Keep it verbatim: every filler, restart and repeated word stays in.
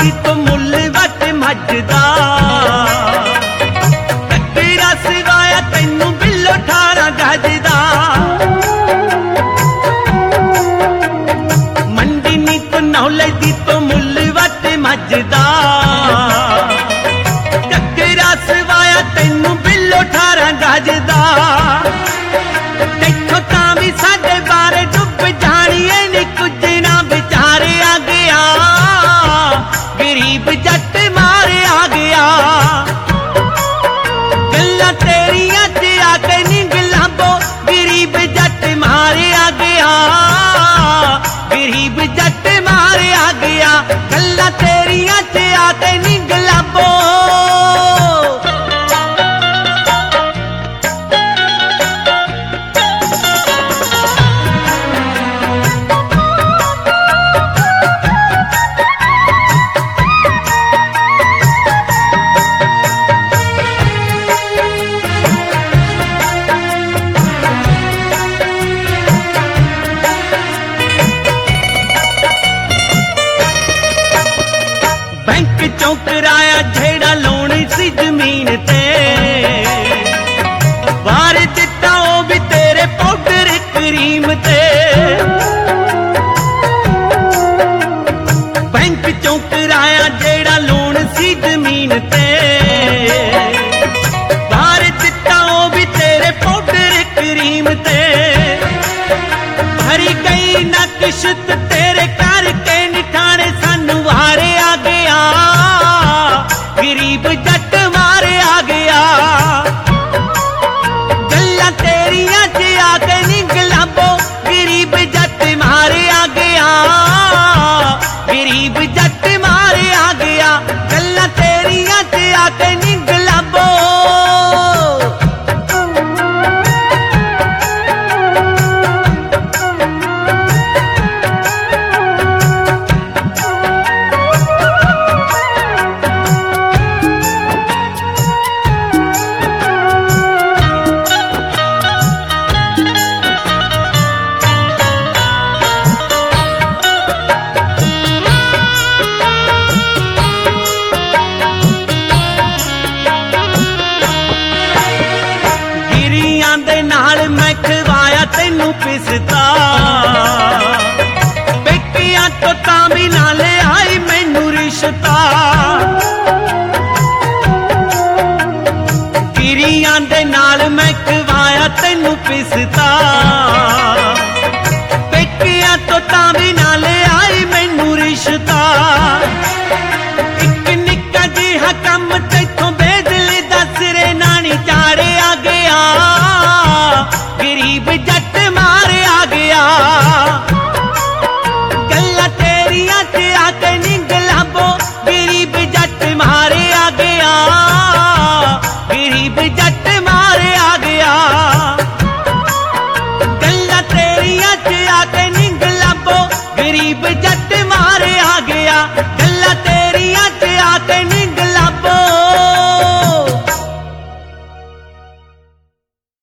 दी तो मुल वट मजदा तेरा सिवाया तैनू बिल्लो ठारा गजदा मंडी नी तो नौले दी तो मुल वट मजदा तेरा सिवाया तैनू बिल्लो ठारा गजदा देखो तावी साडे बारे डुब जानिए नी कुछ ना बेचारे आ गया गरीब जट मारे आ गया गल्लां तेरियां च आके नी गलाबो गरीब जट मारे आ गया गरीब जट मारे आ गया गल्लां तेरियां च आके नी गलाबो बैंक चों कराया जेड़ा लोन सी जमीन ते वार दिता ओ भी तेरे पाउडर क्रीम ते बैंक चों कराया जेड़ा लोन सी जमीन ते वार दिता ओ भी तेरे पाउडर क्रीम ते भरी गई ना किश्त तेरे करके निठाने सानू वारे आ गया गरीब जट मारे आ गया गल्लां तेरियां च आके नी गलाबो गरीब जट मारे आ गया गरीब जट मारे आ गया गल्लां तेरियां च आके नी गलाबो दे नाल मैं खवाया तैनू पिसता बेकियां तो तामी नाले आई मैनू रिश्ता गिरियां दे नाल मैं खवाया तैनू पिसता बेकियां तो तामी नाले आई मैनू रिश्ता